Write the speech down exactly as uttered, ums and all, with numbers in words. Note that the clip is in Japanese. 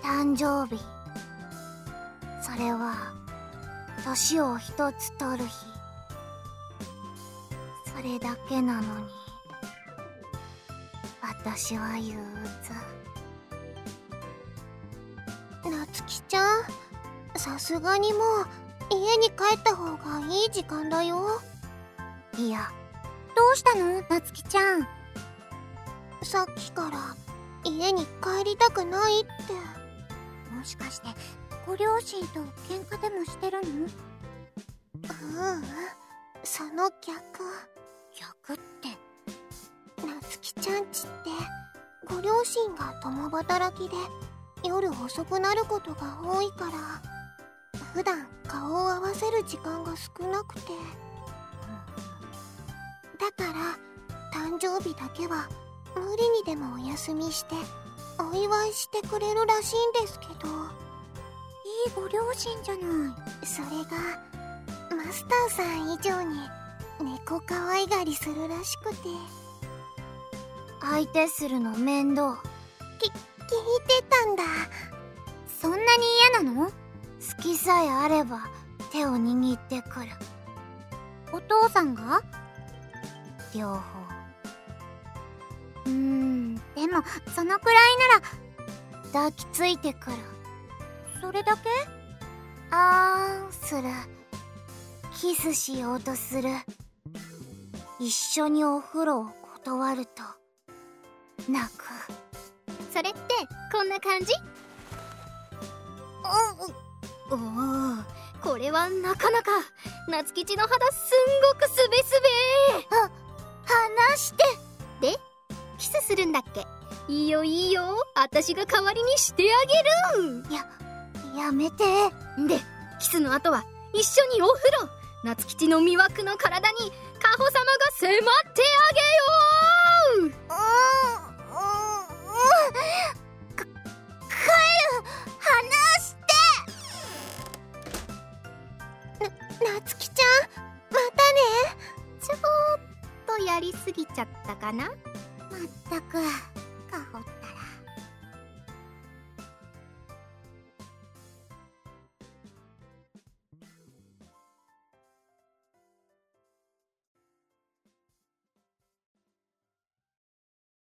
誕生日。それは年を一つ取る日。それだけなのに私は憂鬱。なつきちゃん、さすがにもう家に帰った方がいい時間だよ。いや、どうしたのなつきちゃん。さっきから家に帰りたくないって。もしかしてご両親と喧嘩でもしてるの？ううん、その逆。逆って？なつきちゃんちってご両親が共働きで夜遅くなることが多いから、普段顔を合わせる時間が少なくて、だから誕生日だけは無理にでもお休みしてお祝いしてくれるらしいんですけど。いいご両親じゃない。それがマスターさん以上に猫可愛がりするらしくて。相手するの面倒。き、聞いてたんだ。そんなに嫌なの？好きさえあれば手を握ってくる。お父さんが？両方。うーん、でもそのくらいなら抱きついてくる。それだけ？あーんする。キスしようとする。一緒にお風呂を断ると泣く。それってこんな感じ？おおー、これはなかなか。夏吉の肌すんごくすべすべ。は、離して。で、キスするんだっけ？いいよいいよ、私が代わりにしてあげる。や、やめて。で、キスの後は一緒にお風呂。夏吉の魅惑の体にカホ様が迫ってあげよう。うん、うん、うん、か、帰る。離して。な、夏吉ちゃん、またね。ちょっとやりすぎちゃったかな。まったく。